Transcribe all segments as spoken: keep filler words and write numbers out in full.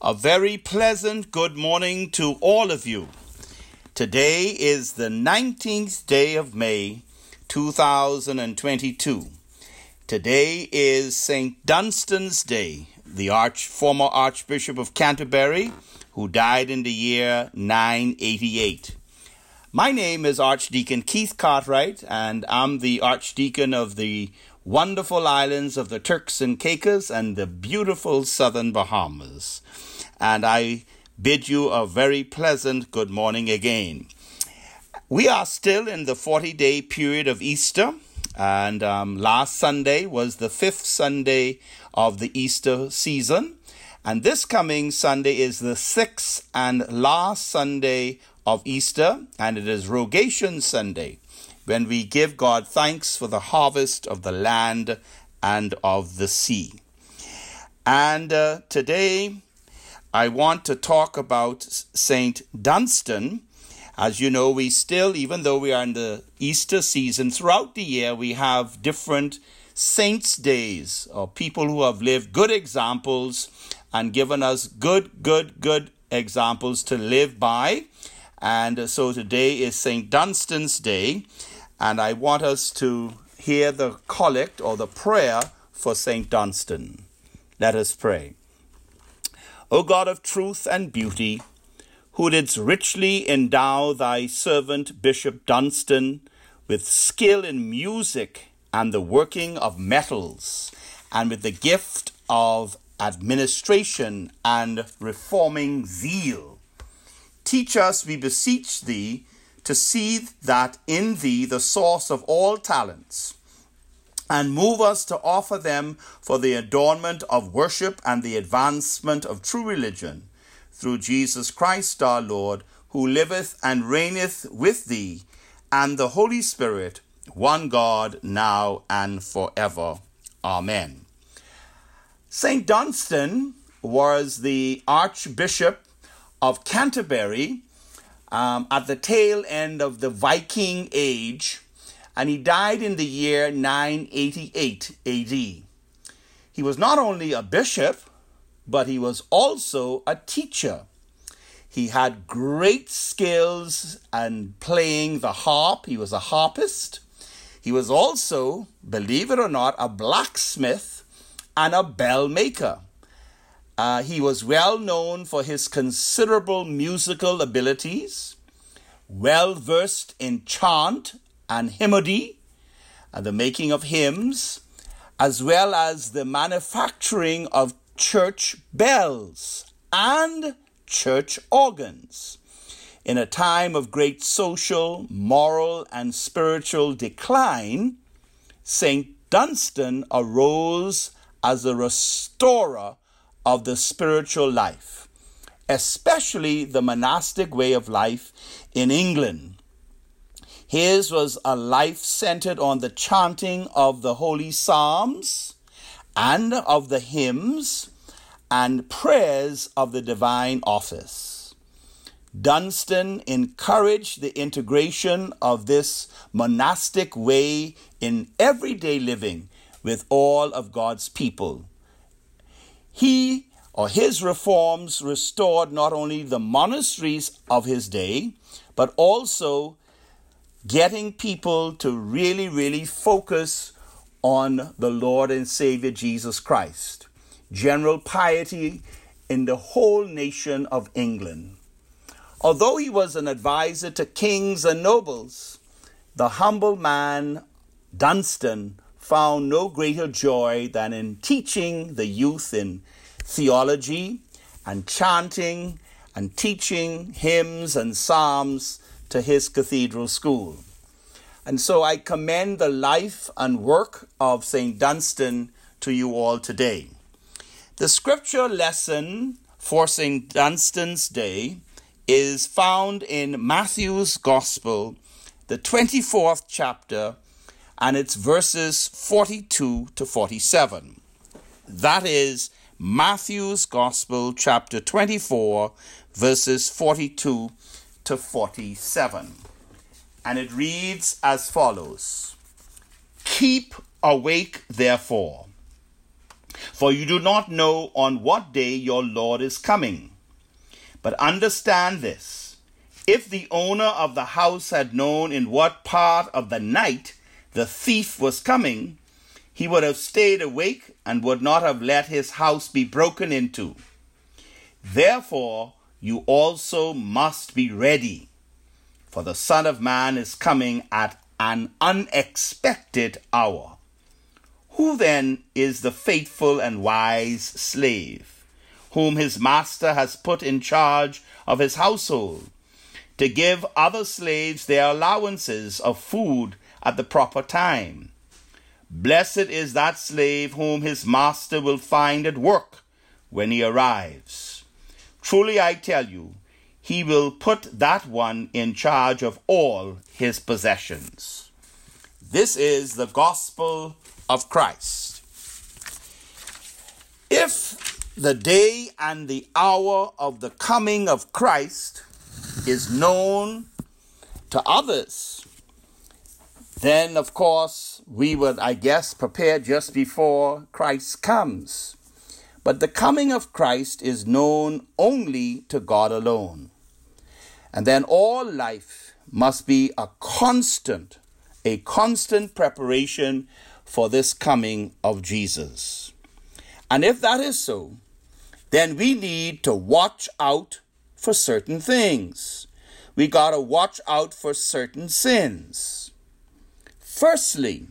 A very pleasant good morning to all of you. Today is the nineteenth day of May, two thousand twenty-two. Today is Saint Dunstan's Day, the arch, former Archbishop of Canterbury, who died in the year nine eighty-eight. My name is Archdeacon Keith Cartwright, and I'm the Archdeacon of the wonderful islands of the Turks and Caicos and the beautiful southern Bahamas. And I bid you a very pleasant good morning again. We are still in the forty-day period of Easter, and um, last Sunday was the fifth Sunday of the Easter season, and this coming Sunday is the sixth and last Sunday of Easter, and it is Rogation Sunday, when we give God thanks for the harvest of the land and of the sea. And uh, today I want to talk about Saint Dunstan. As you know, we still, even though we are in the Easter season, throughout the year we have different saints' days, or people who have lived good examples and given us good, good, good examples to live by. And so today is Saint Dunstan's Day, and I want us to hear the collect or the prayer for Saint Dunstan. Let us pray. O God of truth and beauty, who didst richly endow thy servant Bishop Dunstan with skill in music and the working of metals, and with the gift of administration and reforming zeal, teach us, we beseech thee, to see that in thee the source of all talents, and move us to offer them for the adornment of worship and the advancement of true religion, through Jesus Christ our Lord, who liveth and reigneth with thee, and the Holy Spirit, one God, now and forever. Amen. Saint Dunstan was the Archbishop of Canterbury um, at the tail end of the Viking Age, and he died in the year nine eighty-eight A D. He was not only a bishop, but he was also a teacher. He had great skills in playing the harp. He was a harpist. He was also, believe it or not, a blacksmith and a bell maker. Uh, he was well known for his considerable musical abilities, well versed in chant and hymnody, and the making of hymns, as well as the manufacturing of church bells and church organs. In a time of great social, moral, and spiritual decline, Saint Dunstan arose as a restorer of the spiritual life, especially the monastic way of life in England. His was a life centered on the chanting of the holy psalms and of the hymns and prayers of the divine office. Dunstan encouraged the integration of this monastic way in everyday living with all of God's people. He or his reforms restored not only the monasteries of his day, but also getting people to really, really focus on the Lord and Savior Jesus Christ. General piety in the whole nation of England. Although he was an advisor to kings and nobles, the humble man Dunstan found no greater joy than in teaching the youth in theology and chanting and teaching hymns and psalms to his cathedral school. And so I commend the life and work of Saint Dunstan to you all today. The scripture lesson for Saint Dunstan's Day is found in Matthew's Gospel, the twenty-fourth chapter, and it's verses forty-two to forty-seven. That is Matthew's Gospel, chapter twenty-four, verses forty-two to forty-seven. And it reads as follows. Keep awake, therefore, For you do not know on what day your Lord is coming. But understand this, if the owner of the house had known in what part of the night the thief was coming, he would have stayed awake and would not have let his house be broken into. Therefore, you also must be ready, for the Son of Man is coming at an unexpected hour. Who then is the faithful and wise slave, whom his master has put in charge of his household, to give other slaves their allowances of food at the proper time? Blessed is that slave whom his master will find at work when he arrives. Truly I tell you, he will put that one in charge of all his possessions. This is the gospel of Christ. If the day and the hour of the coming of Christ is known to others, then of course we would, I guess, prepare just before Christ comes. But the coming of Christ is known only to God alone. And then all life must be a constant, a constant preparation for this coming of Jesus. And if that is so, then we need to watch out for certain things. We got to watch out for certain sins. Firstly,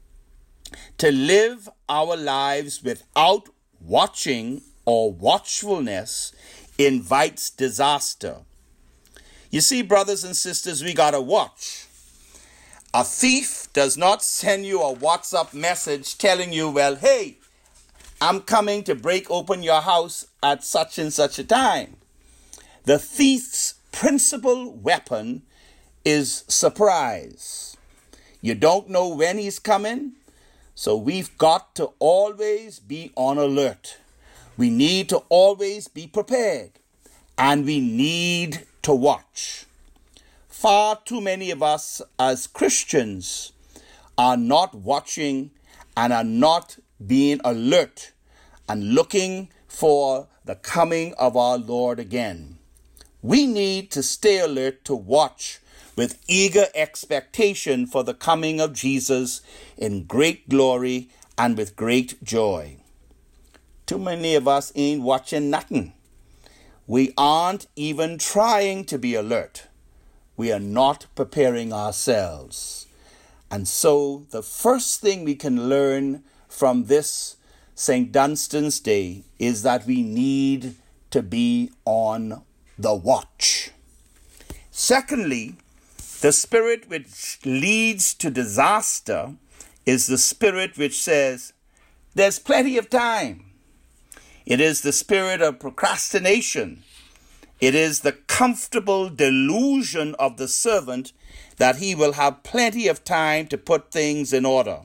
to live our lives without watching or watchfulness invites disaster. You see, brothers and sisters, we got to watch. A thief does not send you a WhatsApp message telling you, well, hey, I'm coming to break open your house at such and such a time. The thief's principal weapon is surprise. You don't know when he's coming, so we've got to always be on alert. We need to always be prepared, and we need to watch. Far too many of us as Christians are not watching and are not being alert and looking for the coming of our Lord again. We need to stay alert to watch with eager expectation for the coming of Jesus in great glory and with great joy. Too many of us ain't watching nothing. We aren't even trying to be alert. We are not preparing ourselves. And so the first thing we can learn from this Saint Dunstan's Day is that we need to be on the watch. Secondly, the spirit which leads to disaster is the spirit which says, there's plenty of time. It is the spirit of procrastination. It is the comfortable delusion of the servant that he will have plenty of time to put things in order.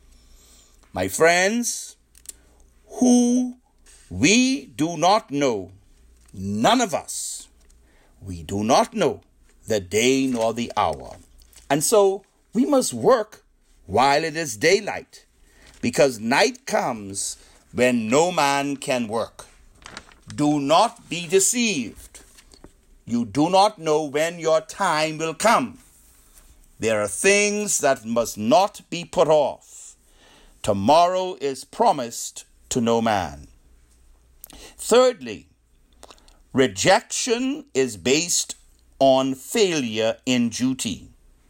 My friends, who we do not know, none of us, we do not know the day nor the hour. And so we must work while it is daylight, because night comes when no man can work. Do not be deceived. You do not know when your time will come. There are things that must not be put off. Tomorrow is promised to no man. Thirdly, rejection is based on failure in duty,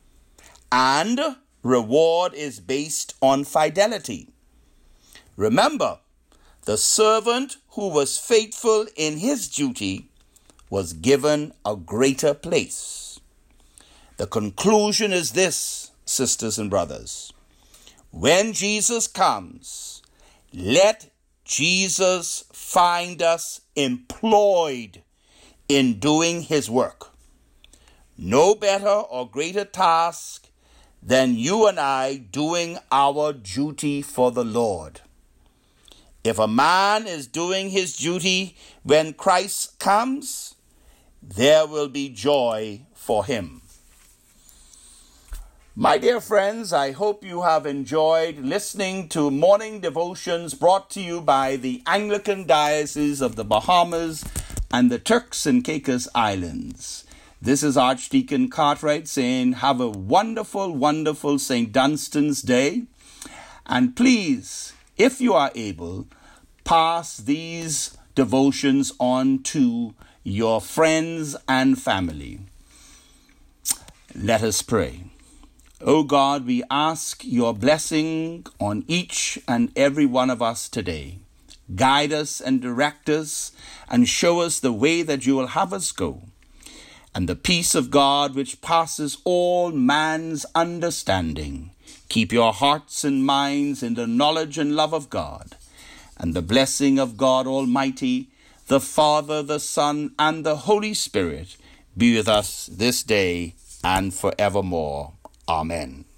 and reward is based on fidelity. Remember, the servant who was faithful in his duty was given a greater place. The conclusion is this, sisters and brothers. When Jesus comes, let Jesus find us employed in doing his work. No better or greater task than you and I doing our duty for the Lord. If a man is doing his duty when Christ comes, there will be joy for him. My dear friends, I hope you have enjoyed listening to morning devotions brought to you by the Anglican Diocese of the Bahamas and the Turks and Caicos Islands. This is Archdeacon Cartwright saying, have a wonderful, wonderful Saint Dunstan's Day. And please, if you are able, pass these devotions on to your friends and family. Let us pray. O God, we ask your blessing on each and every one of us today. Guide us and direct us and show us the way that you will have us go. And the peace of God, which passes all man's understanding, keep your hearts and minds in the knowledge and love of God. And the blessing of God Almighty, the Father, the Son, and the Holy Spirit be with us this day and forevermore. Amen.